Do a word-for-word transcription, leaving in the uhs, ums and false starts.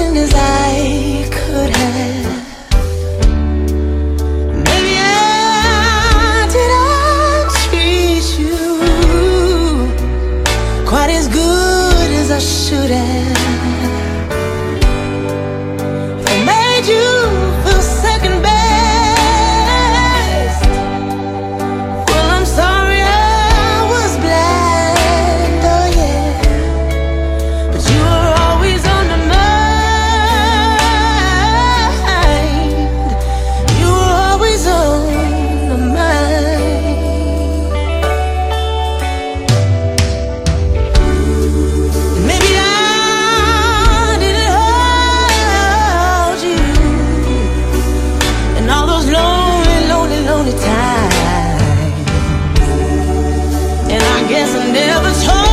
loving as I could have. Maybe I didn't treat you quite as good as I should have. If I made you feel second best, well, I'm sorry I was blind, oh yeah. But you were always on my mind. You were always on my mind. Maybe I didn't hold you in all those lonely, lonely, lonely times. And I guess I never told